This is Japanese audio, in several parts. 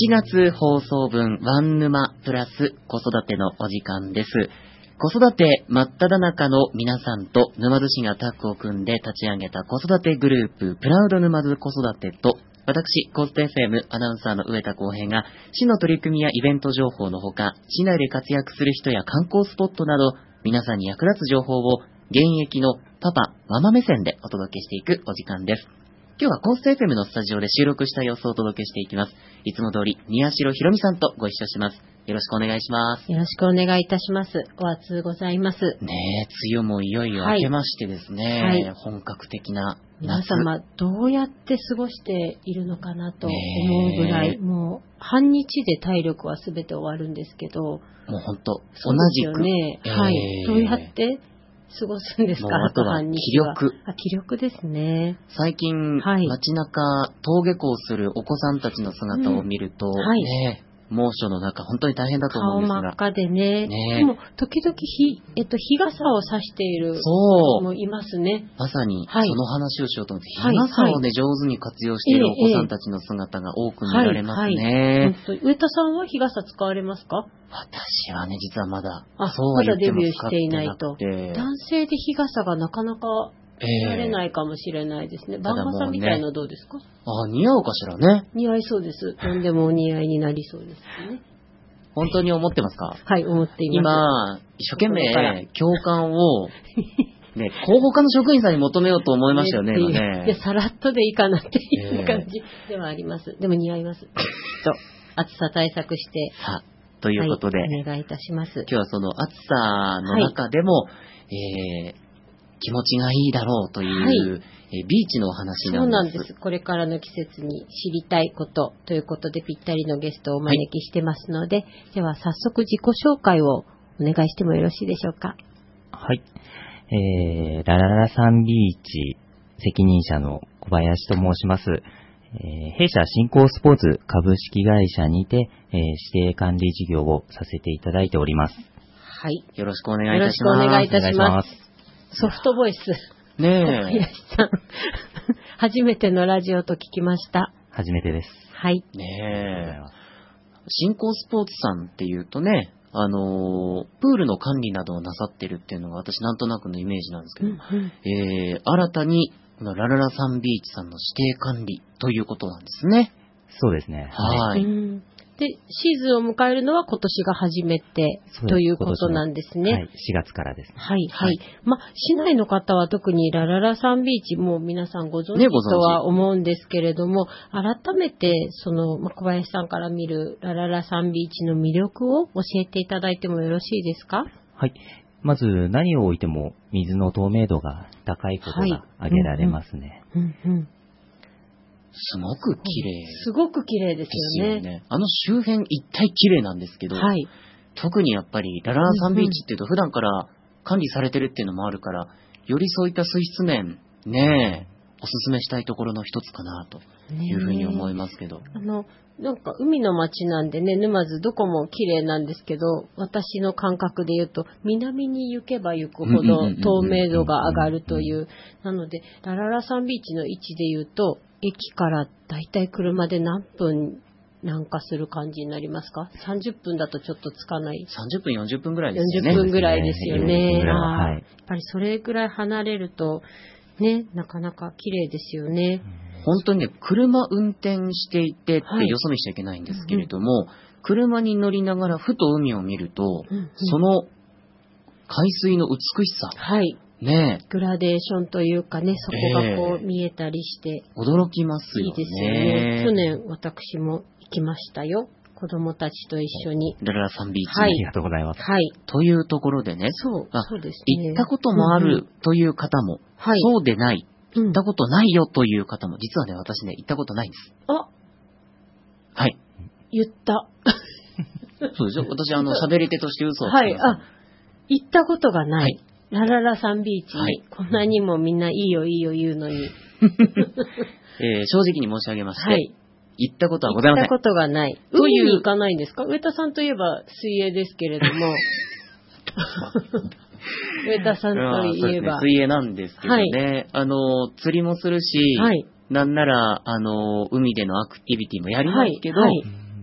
月放送分ワン沼プラス子育てのお時間です。子育て真っ只中の皆さんと沼津市がタッグを組んで立ち上げた子育てグループプラウド沼津子育てと、私コスト FM アナウンサーの上田浩平が市の取り組みやイベント情報のほか、市内で活躍する人や観光スポットなど皆さんに役立つ情報を現役のパパママ目線でお届けしていくお時間です。今日はコースト FM のスタジオで収録した様子をお届けしていきます。いつも通り宮代ひろみさんとご一緒します。よろしくお願いします。 よろしくお願いいたします。お暑ございます。 ねえ、梅雨もいよいよ明けましてですね、はい、本格的な夏。 皆様どうやって過ごしているのかなと思うぐらい、もう半日で体力は全て終わるんですけど、もう本当同じくね、はい、どうやって過ごすんですか？ あとは気力。 気力ですね。 最近、はい、街中登下校するお子さんたちの姿を見ると、はい、ね、猛暑の中本当に大変だと思うんですが、 顔真っ赤でね、でも時々日傘を差している子もいますね。 まさにその話をしようと思って、はい、日傘をね、上手に活用しているお子さんたちの姿が多く見られますね。 上田さんは日傘使われますか？ 私はね、実はまだまだデビューしていないと。男性で日傘がなかなか慣れないかもしれないですね。番傘みたいのどうですか？ 似合うかしらね。 似合いそうです。何でもお似合いになりそうですね。 本当に思ってますか？ はい、思っています。 今、一生懸命共感を、ね、広報課の職員さんに求めようと思いましたよね、今ね。 で、さらっとでいいかなっていう感じではあります。でも似合います。と、暑さ対策して。 ということで、 はい、お願いいたします。 今日はその暑さの中でも、気持ちがいいだろうという、ビーチのお話なんです。 そうなんです。これからの季節に知りたいことということでぴったりのゲストをお招きしてますので、では早速自己紹介をお願いしてもよろしいでしょうか。 はい。ラララサンビーチ責任者の小林と申します。弊社新興スポーツ株式会社にて、指定管理事業をさせていただいております。 はい。 よろしくお願いいたします。 よろしくお願いいたします。ソフトボイス。 ねえ。 小林さん。初めてのラジオと聞きました。 初めてです。 はい。 ねえ。新興スポーツさんっていうとね、プールの管理などをなさってるっていうのが私なんとなくのイメージなんですけど、新たにこのラララサンビーチさんの指定管理ということなんですね。 そうですね。 はい。 で、シーズンを迎えるのは今年が初めてということなんですね。 はい、4月からですね。 はい、はい。市内の方は特にラララサンビーチも皆さんご存知とは思うんですけれども、改めて小林さんから見るラララサンビーチの魅力を教えていただいてもよろしいですか？ はい。まず何を置いても水の透明度が高いことが挙げられますね。 すごく綺麗。 すごく綺麗ですよね。 周辺一帯綺麗なんですけど、はい、特にやっぱりラララサンビーチっていうと普段から管理されてるっていうのもあるから、よりそういった水質面ね、おすすめしたいところの一つかなというふうに思いますけど。 なんか海の町なんでね、沼津どこも綺麗なんですけど、私の感覚で言うと南に行けば行くほど透明度が上がるという。なのでラララサンビーチの位置で言うと、駅からだいたい車で何分南下する感じになりますか？30分だとちょっとつかない。 30分、40分ぐらいですよね。 40分ぐらいですよね。 はい、 やっぱりそれぐらい離れると、ね、なかなか綺麗ですよね。 本当にね、車運転していてってよそ見しちゃいけないんですけれども、車に乗りながらふと海を見ると、その海水の美しさ。 はいねえ。 グラデーションというかね、そこがこう見えたりして。 驚きますよね。 いいですよね。去年私も行きましたよ。子供たちと一緒に。 ラララサンビーチ、 ありがとうございます。 はい。 というところでね、 そうですね。 行ったこともあるという方も、そうでない、行ったことないよという方も、実はね、私ね、行ったことないんです。はい。 言った。 そうでしょ。私、喋り手として嘘をつきます。 はい。行ったことがない。ラララサンビーチに、こんなにもみんないいよいいよ言うのに。 正直に申し上げまして、行ったことはございません。 行ったことがない。海に行かないんですか？上田さんといえば水泳ですけれども。上田さんといえば。 水泳なんですけどね。釣りもするし、なんなら、海でのアクティビティもやりますけど、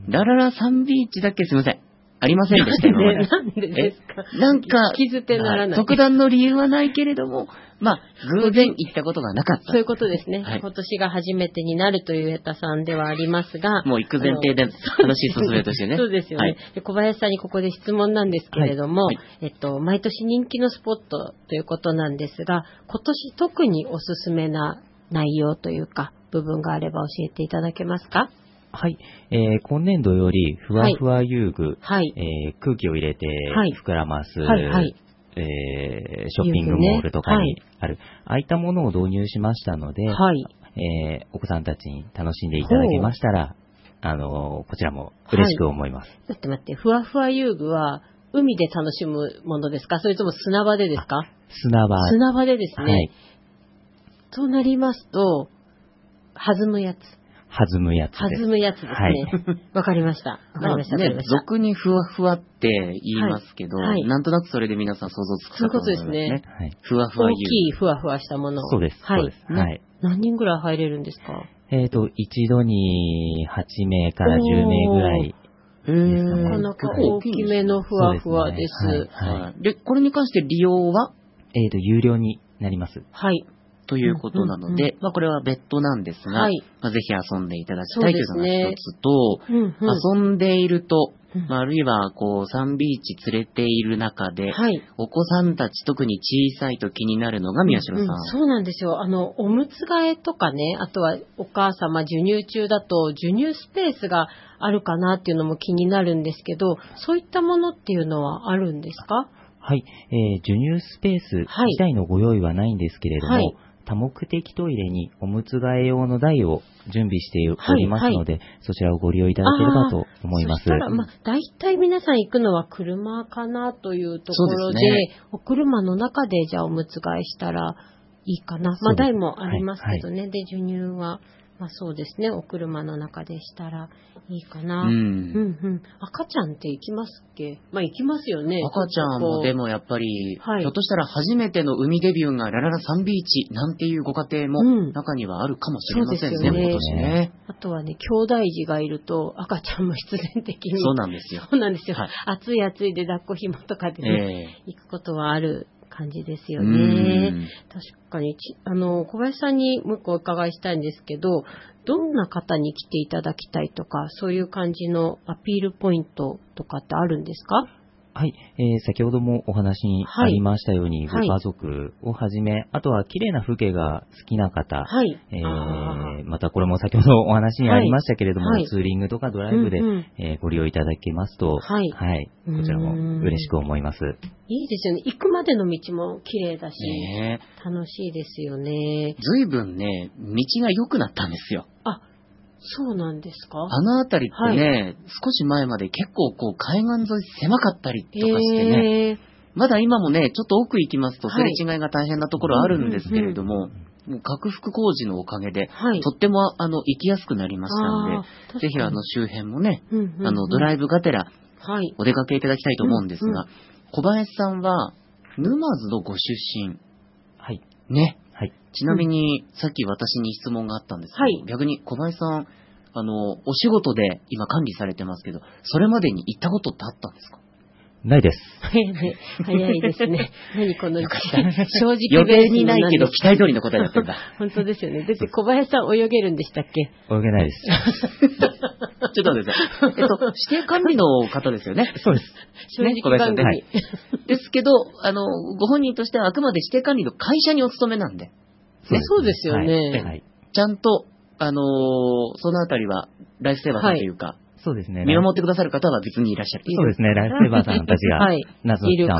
ラララサンビーチだけすいません。ありませんでしたよね。 なんでですか？ なんか、 気づてならない。 特段の理由はないけれども、まあ、偶然行ったことがなかった。 そういうことですね。 はい、 今年が初めてになるというエタさんではありますが。 もう行く前提で話進めとしてね。 そうですよね、はい、で。小林さんにここで質問なんですけれども、 はい毎年人気のスポットということなんですが、今年特におすすめな内容というか、部分があれば教えていただけますか？ はい、今年度よりふわふわ遊具、 はい、 空気を入れて膨らます、 はいはい、 ショッピングモールとかにある、ああいったものを導入しましたので、 はい、 お子さんたちに楽しんでいただけましたら、こちらも嬉しく思います。 はい、待って、ふわふわ遊具は海で楽しむものですか？それとも砂場でですか？ 砂場でですね。はい、となりますと、弾むやつですね。わかりました。 俗にふわふわって言いますけど、はい、なんとなくそれで皆さん想像つくかと思いますね。そういうことですね。はい、ふわふわ遊具。 大きいふわふわしたもの。 そうです。はい。はい、 何人ぐらい入れるんですか？ 一度に8名から10名ぐらい。 なかなか大きめのふわふわです。 はい。で、これに関して利用は有料になります。 はい。 ということなので、これは別途なんですが、ぜひ遊んでいただきたいというのが一つと、遊んでいると、あるいはサンビーチ連れている中で、お子さんたち特に小さいと気になるのが宮代さん。 そうなんですよ。おむつ替えとかね、あとはお母様授乳中だと授乳スペースがあるかなっていうのも気になるんですけど、そういったものっていうのはあるんですか？ はい、授乳スペース自体のご用意はないんですけれども、多目的トイレにおむつ替え用の台を準備しておりますので、そちらをご利用いただければと思います。そしたら、大体皆さん行くのは車かなというところで、お車の中でじゃあおむつ替えしたらいいかな。台もありますけどね。で、授乳は、そうですね。お車の中でしたらいいかな。赤ちゃんって行きますっけ？行きますよね。 赤ちゃんもでもやっぱり、ひょっとしたら初めての海デビューがラララサンビーチなんていうご家庭も中にはあるかもしれませんね。そうですよね。 あとはね、兄弟児がいると赤ちゃんも必然的に。 そうなんですよ。 暑いで抱っこ紐とかでね、行くことはある感じですよね。確かに小林さんにもう一個お伺いしたいんですけど、どんな方に来ていただきたいとか、そういう感じのアピールポイントとかってあるんですか？ はい、先ほどもお話にありましたように、ご家族をはじめ、あとは綺麗な風景が好きな方、またこれも先ほどお話にありましたけれども、ツーリングとかドライブで、ご利用いただけますと、こちらも嬉しく思います。 いいですよね。行くまでの道も綺麗だし、楽しいですよね。 随分ね、道が良くなったんですよ。 そうなんですか？ あの辺りってね、少し前まで結構海岸沿い狭かったりとかしてね、まだ今もね、ちょっと奥行きますとすれ違いが大変なところあるんですけれども、もう拡幅工事のおかげで、とっても行きやすくなりましたので、ぜひ周辺もね、ドライブがてらお出かけいただきたいと思うんですが、小林さんは沼津のご出身。ね。ちなみに、さっき私に質問があったんですけど、逆に小林さん、お仕事で今管理されてますけど、それまでに行ったことってあったんですか？ ないです。 早いですね。何この、正直予定にないけど期待通りの答えだったんだ。 本当ですよね。だって小林さん泳げるんでしたっけ？ 泳げないです。 ちょっと待ってください。指定管理の方ですよね。 そうです。 正直番組。 ですけど、ご本人としてはあくまで指定管理の会社にお勤めなんで。 そうですよね。 ちゃんと、そのあたりは、ライフセーバーさんというか、 そうですね。 見守ってくださる方は別にいらっしゃる。 そうですね。ライフセーバーさんたちが、 いるから、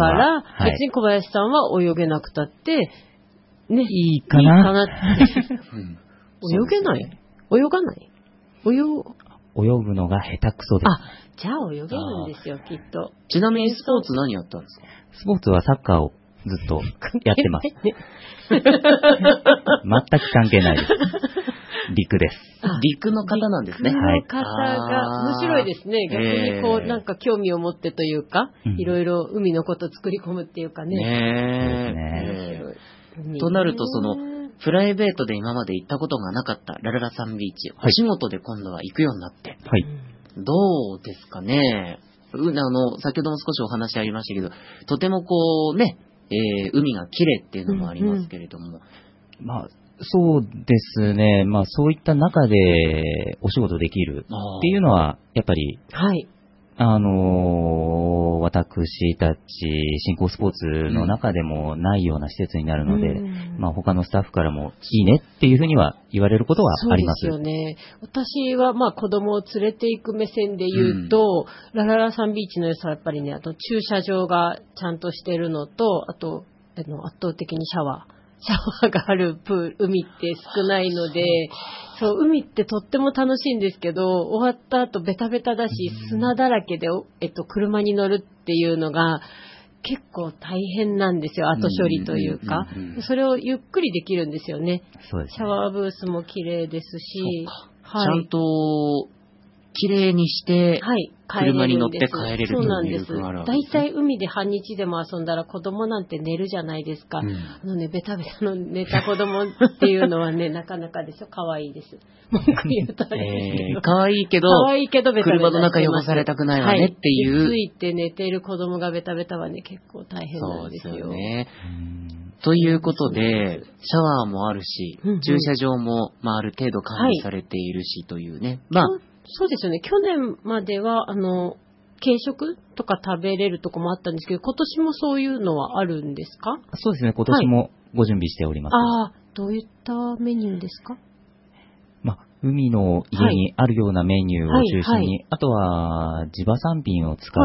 別に小林さんは泳げなくたって、ね。 いいかなって。 泳げない？泳がない？ 泳ぐのが下手くそです。 じゃあ泳げるんですよ、きっと。 ちなみにスポーツ何やったんですか？ スポーツはサッカーをずっとやってます。全く関係ないです。陸です。 陸の方なんですね。 陸の方が、面白いですね。逆になんか興味を持ってというか、いろいろ海のことを作り込むっていうかね。 となると、プライベートで今まで行ったことがなかったラララサンビーチ、お仕事で今度は行くようになって、 どうですかね。先ほども少しお話ありましたけど、とてもこうね、海が綺麗っていうのもありますけれども。 まあ、そうですね。まあ、そういった中でお仕事できるっていうのは、やっぱり、 はい。 私たち新興スポーツの中でもないような施設になるので、まあ他のスタッフからもいいねっていうふうには言われることはあります。 そうですよね。私はまあ子供を連れて行く目線で言うと、ラララサンビーチの良さはやっぱりね、あと駐車場がちゃんとしてるのと、あと、圧倒的にシャワーがある海って少ないので、そう、海ってとっても楽しいんですけど、終わった後ベタベタだし、砂だらけで、車に乗るっていうのが結構大変なんですよ、後処理というか。それをゆっくりできるんですよね。 そうですね。 シャワーブースも綺麗ですし、 はい、ちゃんと綺麗にして、はい、車に乗って帰れるというそうなんです。大体海で半日でも遊んだら子供なんて寝るじゃないですか。ベタベタの寝た子供っていうのはね、なかなかでしょ。可愛いです。文句言うとあれですけど。 可愛いけど、ベタベタ車の中汚されたくないわねっていう。 ついて寝てる子供がベタベタはね、結構大変なんですよ。そうですよね。 ということで、シャワーもあるし、駐車場も、まあ、ある程度管理されているしというね。まあ、 そうですよね。去年までは、軽食とか食べれるとこもあったんですけど、今年もそういうのはあるんですか？ そうですね。今年もご準備しております。 ああ、どういったメニューですか？ まあ、海の家にあるようなメニューを中心に、あとは地場産品を使った、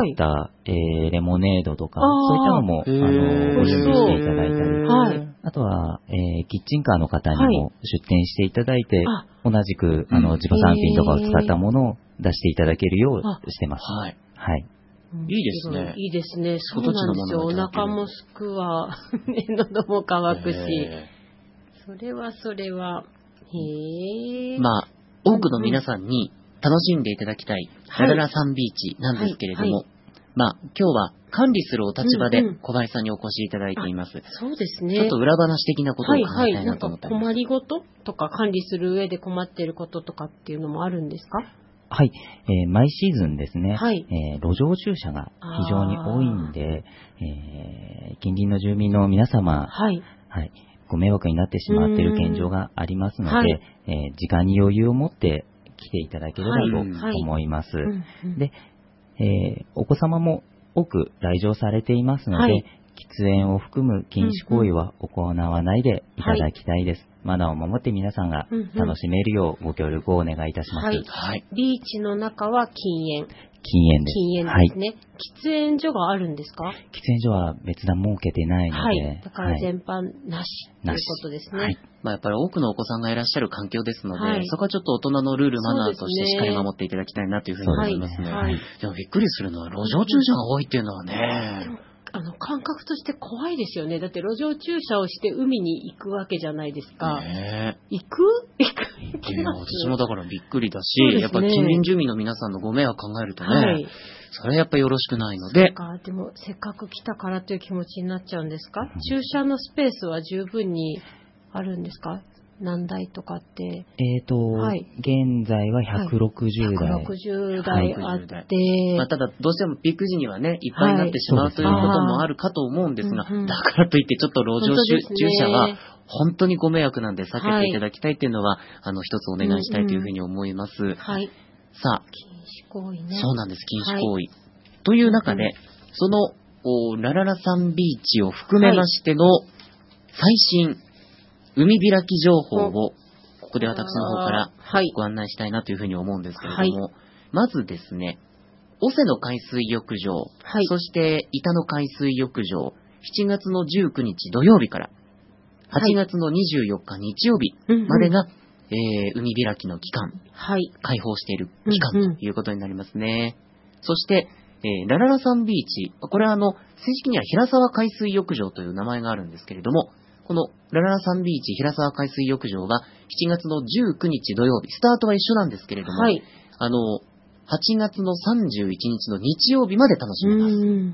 レモネードとか、そういったのもご準備していただいたり、あとは、キッチンカーの方にも出店していただいて、同じく地場産品とかを使ったものを出していただけるようしてます。はい。はい。 いいですね。 いいですね。そうなんですよ。お腹もすくわ、喉も渇くし。それは。 まあ、多くの皆さんに楽しんでいただきたい、ラララサンビーチなんですけれども、まあ、今日は管理するお立場で小林さんにお越しいただいています。 そうですね。 ちょっと裏話的なことを考えたいなと思ってます。 困りごととか管理する上で困っていることとかっていうのもあるんですか？ はい。毎シーズンですね、路上駐車が非常に多いんで、近隣の住民の皆様、ご迷惑になってしまっている現状がありますので、時間に余裕を持って来ていただければと思います。で、お子様も多く来場されていますので、喫煙を含む禁止行為は行わないでいただきたいです。マナーを守って皆さんが楽しめるようご協力をお願いいたします。 ビーチの中は禁煙。 禁煙です。 禁煙ですね。喫煙所があるんですか？ 喫煙所は別段設けてないので。 だから全般なしということですね。 まあやっぱり多くのお子さんがいらっしゃる環境ですので、そこはちょっと大人のルール、マナーとしてしっかり守っていただきたいなというふうに思いますね。でもびっくりするのは路上駐車が多いっていうのはね。 感覚として怖いですよね。だって路上駐車をして海に行くわけじゃないですか。行く私もだからびっくりだし、やっぱり近隣住民の皆さんのご迷惑考えるとね、それはやっぱりよろしくないので。 でもせっかく来たからという気持ちになっちゃうんですか？駐車のスペースは十分にあるんですか？何台とかって。 現在は160台。 160台あって。 まあ、ただ、どうしてもピーク時にはね、いっぱいになってしまうということもあるかと思うんですが、だからといってちょっと路上駐車は本当にご迷惑なんで避けていただきたいというのは、一つお願いしたいというふうに思います。さあ、 禁止行為ね。 そうなんです、禁止行為。という中で、その、ラララサンビーチを含めましての最新、海開き情報を、ここで私の方からご案内したいなというふうに思うんですけれども、まずですね、尾瀬の海水浴場、そして板の海水浴場、7月の19日土曜日から、8月の24日日曜日までが、海開きの期間、開放している期間ということになりますね。そして、ラララサンビーチ、これは正式には平沢海水浴場という名前があるんですけれども、このラララサンビーチ平沢海水浴場は7月の19日土曜日、スタートは一緒なんですけれども、8月の31日の日曜日まで楽しめます。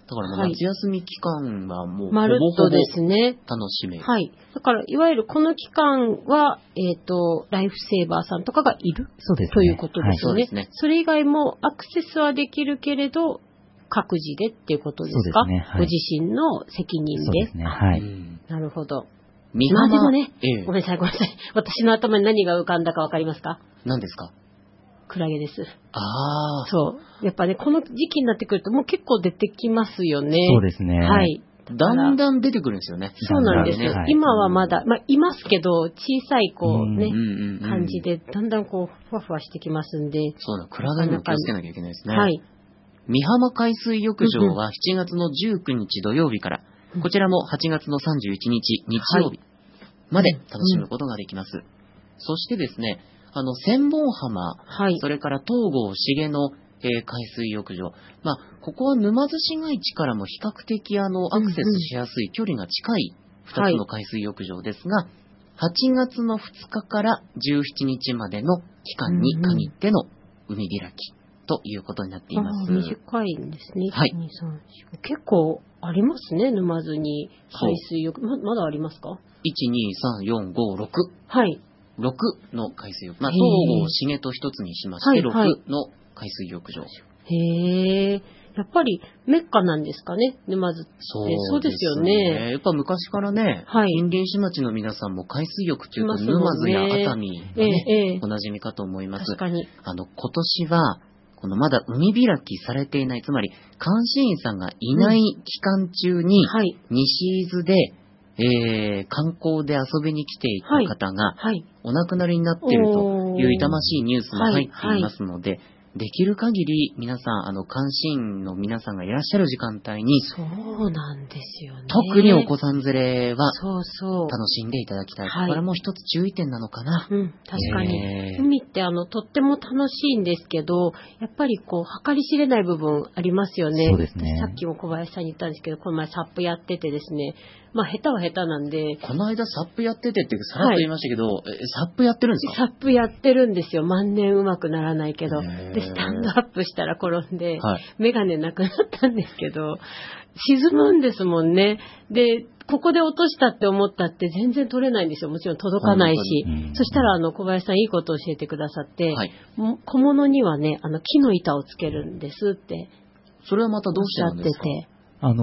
だからもう夏休み期間はもうほぼほぼまるっとですね。 楽しめる。 はい。だから、いわゆるこの期間は、ライフセーバーさんとかがいるそうですね。 ということですよね。 はいそうですねそれ以外もアクセスはできるけれど、各自でっていうことですか？ そうですねはいご自身の責任で。 そうですね。はい。 うんなるほど。 美まあでもね、 ええごめんなさい。私の頭に何が浮かんだかわかりますか？ 何ですか？ クラゲです。 ああ。 そう。やっぱね、この時期になってくるともう結構出てきますよね。 そうですね。 はい。 だんだん出てくるんですよね。 そうなんですよ。 だんだんね今はまだ、いますけど、小さいこうね、 うん感じで、だんだんこう、ふわふわしてきますんで。 そうだ、クラゲにも気をつけなきゃいけないですね。 はい。 美浜海水浴場は7月の19日土曜日から、こちらも8月の31日日曜日まで楽しむことができます。そしてですね、千本浜、 はい。 それから東郷重の、海水浴場。まあ、ここは沼津市街地からも比較的アクセスしやすい距離が近い2つの海水浴場ですが、8月の2日から17日までの期間に限っての海開きということになっています。 短いんですね。 はい 1、2、3、4結構ありますね、沼津に海水浴。まだありますか？ 1、2、3、4、5、6。 はい。 6の海水浴。まあ、 へー東郷重と一つにしまして、 はいはい 6の海水浴場。 へえ。やっぱりメッカなんですかね、沼津って。そうですよね。 やっぱ昔からね、 はい人間市町の皆さんも海水浴というとしますもんね沼津や熱海がえね、 えおなじみかと思います。 確かに。 今年は、このまだ海開きされていない、つまり監視員さんがいない期間中に、 はい。 西伊豆で、観光で遊びに来ていた方が、 はい。 お亡くなりになっているという痛ましいニュースも入っていますので、できる限り皆さん、監視員の皆さんがいらっしゃる時間帯に、 そうなんですよね。 特にお子さん連れはそうそう。 楽しんでいただきたい。 はいこれも一つ注意点なのかな。 うん、確かに。海ってとっても楽しいんですけど、やっぱりこう、計り知れない部分ありますよね。 そうですね私さっきも小林さんに言ったんですけど、この前サップやっててですね、まあ下手は下手なんで、 この間サップやっててってさらっと言いましたけど、サップやってるんですか？ サップやってるんですよ。万年うまくならないけど。 へーで、スタンドアップしたら転んで、 はいメガネなくなったんですけど、沈むんですもんね。で、ここで落としたって思ったって全然取れないんですよ。もちろん届かないし本当に。 そしたら、小林さんいいことを教えてくださって、 はい小物にはね、木の板をつけるんですってそれはまたどうしておっしゃってなんですか？ て。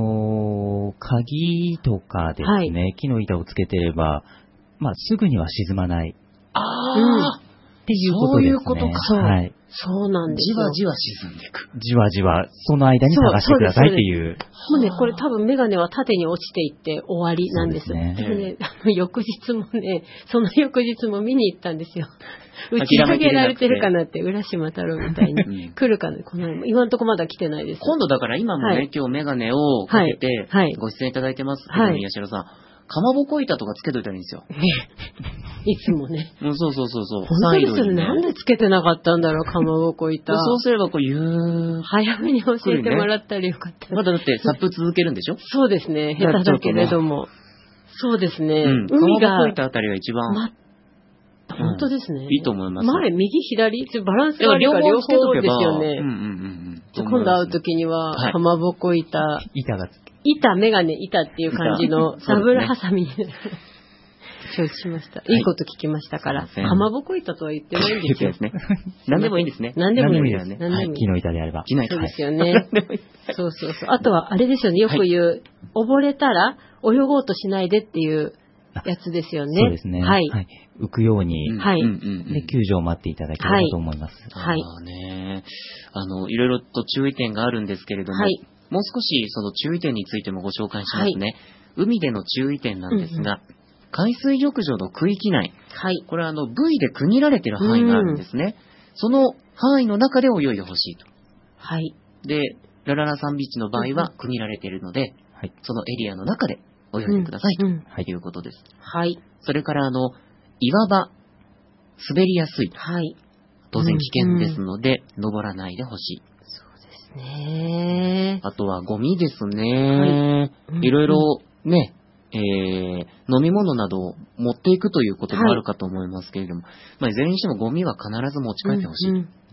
鍵とかですね、木の板をつけてれば、まあ、すぐには沈まないああ、 っていうことですね。 そういうことかそうはい。 そうなんですよ。 じわじわ沈んでいく。 じわじわ、その間に探してくださいっていう。 もうね、これ多分メガネは縦に落ちていって終わりなんです。 そうですねでね、翌日もね、その翌日も見に行ったんですよ。打ち上げられてるかなって、浦島太郎みたいにうん来るかな、今のとこまだ来てないです。 今度だから今もね、 はい今日メガネをかけてはいはいご出演いただいてますけど、 はい宮代さん。かまぼこ板とかつけといたらいいんですよ。 いつもね。 もうそうそうそうそう。 本当ですよね。 サイドにねなんでつけてなかったんだろう、かまぼこ板。 そうすればこう、 早めに教えてもらったらよかった。 まだだってサップ続けるんでしょ？ そうですね。下手だけれども。そうですね。 うん。か海がまぼこ板あたりが一番。 本当ですね。 いいと思います前、右、左、バランスがあるから両つけとけば。 方ですよね。 うんうんうんうん。 じゃあ今度会うときには、 はいかまぼこ板、 板がつけ板、メガネ、板っていう感じの板ダブルハサミに承知しました。いいこと聞きましたから。 すいませんかまぼこ板とは言ってないんですよです。ね。何でもいいんですね。 何でもいいで。 何ですす何でもいい木。の板であれば。 着ないそうですよね。 ね。そうそうそう。あとは、あれですよね。よく言う、溺れたら泳ごうとしないでっていうやつですよね。 そうですね。 はい。 浮くように、 はいうんうんうんで、救助を待っていただければと思います。 はいああね、いろいろと注意点があるんですけれども、 はいもう少しその注意点についてもご紹介しますね。海での注意点なんですが、海水浴場の区域内、 はい。 これは部位で区切られている範囲があるんですね。その範囲の中で泳いでほしいと。 はい。 で、ラララサンビーチの場合は区切られているので、 はい。 そのエリアの中で泳いでくださいとうんいうことです。 はい。 それから岩場、滑りやすい。 はい。 当然危険ですので、登らないでほしい。 ですね。 あとはゴミですね。 はいいろいろね、飲み物などを持っていくということもあるかと思いますけれども、まあ、いずれにしてもゴミは必ず持ち帰ってほしい。 うんうん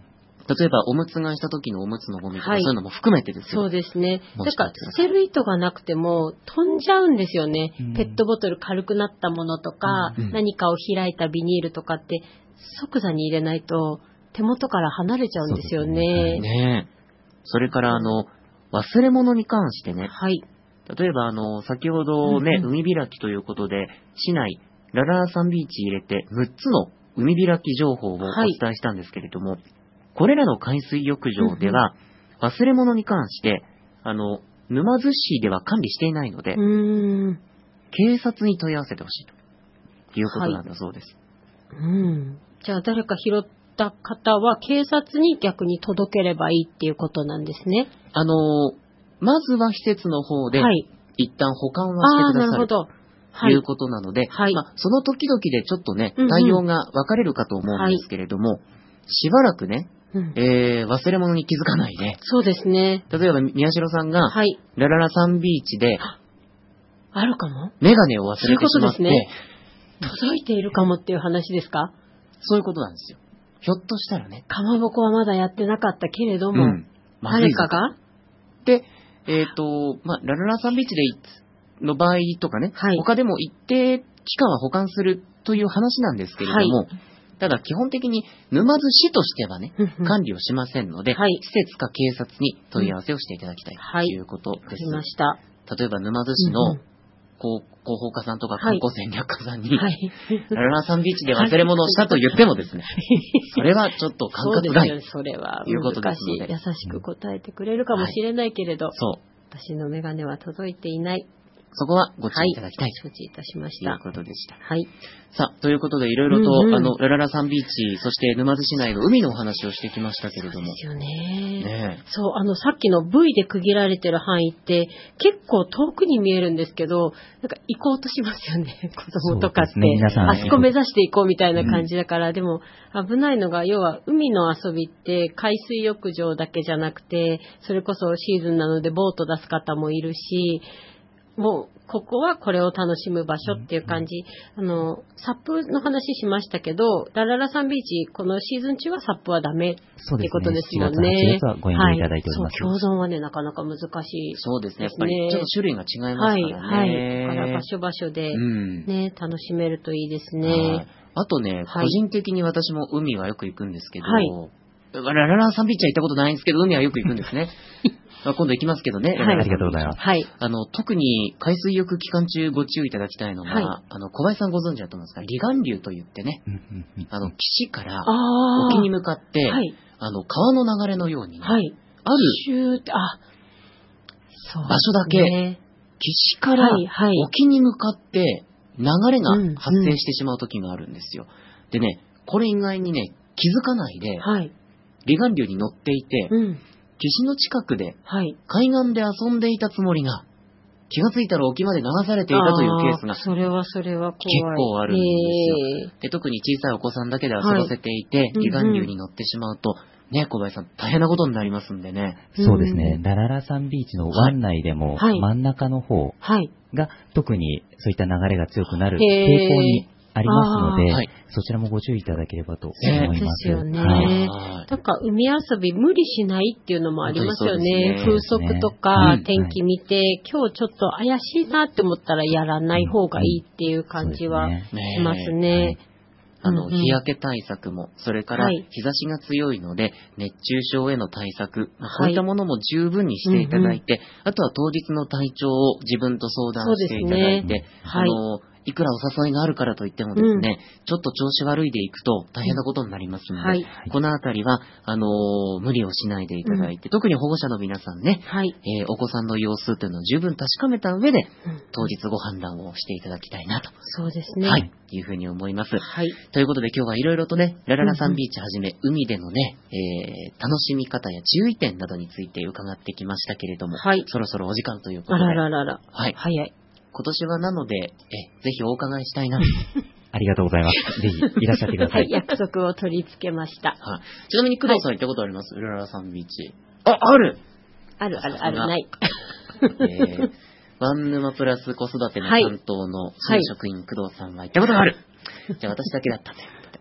例えばおむつ替えした時のおむつのゴミとか、 はいそういうのも含めてですよ。 そうですね。だかもしからしたら捨てる意図がなくても飛んじゃうんですよね。 うんペットボトル軽くなったものとか、 うん何かを開いたビニールとかって即座に入れないと手元から離れちゃうんですよそうですねね。 ねえ。それから忘れ物に関してね、 はい。 例えば先ほどね、 うんうん海開きということで、市内、ラララサンビーチ入れて6つの海開き情報をおはい伝えしたんですけれども、これらの海水浴場では、忘れ物に関して、沼津市では管理していないので、警察に問い合わせてほしいということなんだそうです。 じゃあ誰か拾った方は警察に逆に届ければいいっていうことなんですね。 まずは施設の方で、 はい。 一旦保管はしてください。 なるほど。 ということなので、 はいその時々でちょっとね、 うんうん対応が分かれるかと思うんですけれども、しばらくね、忘れ物に気づかないで、 そうですね。 例えば宮代さんが、 はい。 ラララサンビーチであるかもメガネを忘れてしまって、 そういうことですね届いているかもっていう話ですか？ そういうことなんですよ。ひょっとしたらね、 かまぼこはまだやってなかったけれども、 まずいぞ誰かがで、ラララサンビーチでの場合とかね、 はい他でも一定期間は保管するという話なんですけれども、ただ基本的に沼津市としてはね、管理をしませんので、 はい施設か警察に問い合わせをしていただきたいということでわかりす。 ました。 例えば沼津市の広報課さんとか観光戦略課さんに、 はい。 ラララサンビーチで忘れ物をしたと言ってもですね、それはちょっと感そう覚外ですよね。それはということで難しい。 すので優しく答えてくれるかもしれないけれど、 そう。 私のメガネは届いていない。 そこはご注意いただきたい承知いたしましというた。 ことでした。 はい。 さあ、ということで、いろいろと、 うんうんラララサンビーチ、そして沼津市内の海のお話をしてきましたけれども。 ですよね。 ねそう、さっきの V で区切られてる範囲って結構遠くに見えるんですけど、なんか行こうとしますよね、子供とかって。 そうですね皆さんあそこ目指して行こうみたいな感じだから、でも危ないのが、要は海の遊びって海水浴場だけじゃなくて、それこそシーズンなのでボート出す方もいるし、もう、ここはこれを楽しむ場所っていう感じ。サップの話しましたけど、ラララサンビーチ、このシーズン中はサップはダメってことですもんね。 4月、8月はご遠慮いただいております。 そう、共存はね、なかなか難しい。 そうですね。やっですねぱりちょっと種類が違いますからね。 だから場所場所で、ね、楽しめるといいですね。 はいあとね、 はい個人的に私も海はよく行くんですけど、 はいラララサンビーチは行ったことないんですけど、海はよく行くんですね。今度行きますけどね。 はいラララサンビーチありがとうございます。 はい。 特に海水浴期間中ご注意いただきたいのが、 はい小林さんご存知だと思うんですが、離岸流と言ってね、岸からあ沖に向かって、 はい。 川の流れのようにね、 はい。 あるシューって、そう、 場所だけね、 岸からはいはい沖に向かって流れが発生してしまう時があるんですよ。でね、これ意外にね、気づかないで、 はい。 離岸流に乗っていて、岸の近くではい。 海岸で遊んでいたつもりが、気がついたら沖まで流されていたというケースがそれは怖い。 結構あるんですよ。で特に小さいお子さんだけで遊ばせていて、 はい離岸流に乗ってしまうと、ね、小林さん、大変なことになりますんでね。 そうですね。ラララサンビーチの湾内でも、 はい真ん中の方はい。 が特にそういった流れが強くなる傾へー向にありますので、 はいそちらもご注意いただければとそう思いま。 ですすよね。 はいなんか海遊び無理しないっていうのもありますよね。 本当に風速とうかん天気見て、今日ちょっと怪しいなって思ったらやらない方がいいっていう感じはそうですしますね。 日焼け対策も、それからはい日差しが強いので、熱中症への対策、こういったものも十分にしていただいて、あとは当日の体調を自分と相談していただいて、 そうですねはいいくらお誘いがあるからといってもですね、ちょっと調子悪いでいくと大変なことになりますので、 はいこのあたりは、無理をしないでいただいて、特に保護者の皆さんね、 はい。 お子さんの様子というのを十分確かめた上で、 うん当日ご判断をしていただきたいなと、 そうですね。 はい、いうふうに思います。 はい。 ということで今日はいろいろとね、ラララサンビーチはじめ、海でのね、楽しみ方や注意点などについて伺ってきましたけれども、 はいそろそろお時間というこあとで、 らららら。 はい、 早い。 今年はなので、ぜひお伺いしたいな。 ありがとうございます。ぜひいらっしゃってくださ。 はいい、約束を取り付けました。 はい、ちなみに工藤さん行ったことあります、ラララサンビーチ。あるあるあるあるない。 ワン沼プラス子育てのはい担当の新職員工藤さんは行ったことがある。じゃあ私だけだったということで。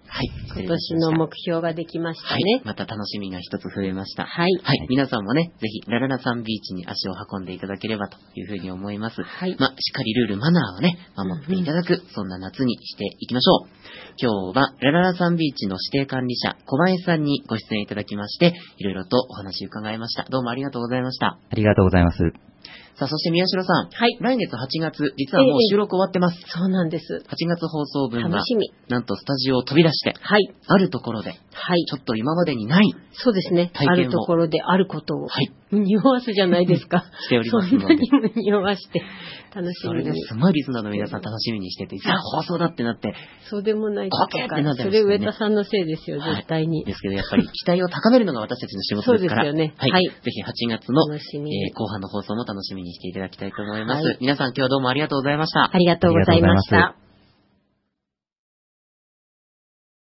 はい。 今年の目標ができましたね。 はい。また楽しみが一つ増えました。 はい。 はい。皆さんもね、ぜひ、ラララサンビーチに足を運んでいただければというふうに思います。 はい。 しっかりルール、マナーをね、守っていただく、そんな夏にしていきましょう。今日は、ラララサンビーチの指定管理者、小林さんにご出演いただきまして、いろいろとお話伺いました。どうもありがとうございました。 ありがとうございます。 さあ、そして宮代さん。 はい。 来月8月、実はもう収録終わってます。 そうなんです。 8月放送分が、 楽しみ。 なんとスタジオを飛び出して、 はい。 あるところで、 はい。 ちょっと今までにない、 そうですね。 体験をあるところであることを。 はい。 匂わすじゃないですか。 しておりますので。 そんなにも匂わして、楽しみに。 それですごいリスナーの皆さん楽しみにしてて、さあ放送だってなって、 そうでもないとコケってなってまそしたね。 れ上田さんのせいですよ、絶対に。 ですけど、やっぱり期待を高めるのが私たちの仕事ですから。 そうですよね。 はい。 はい。 ぜひ8月の、 楽しみ後半の放送も楽しみにしていただきたいと思います。 はい。 皆さん今日はどうもありがとうございました。 ありがとうございました。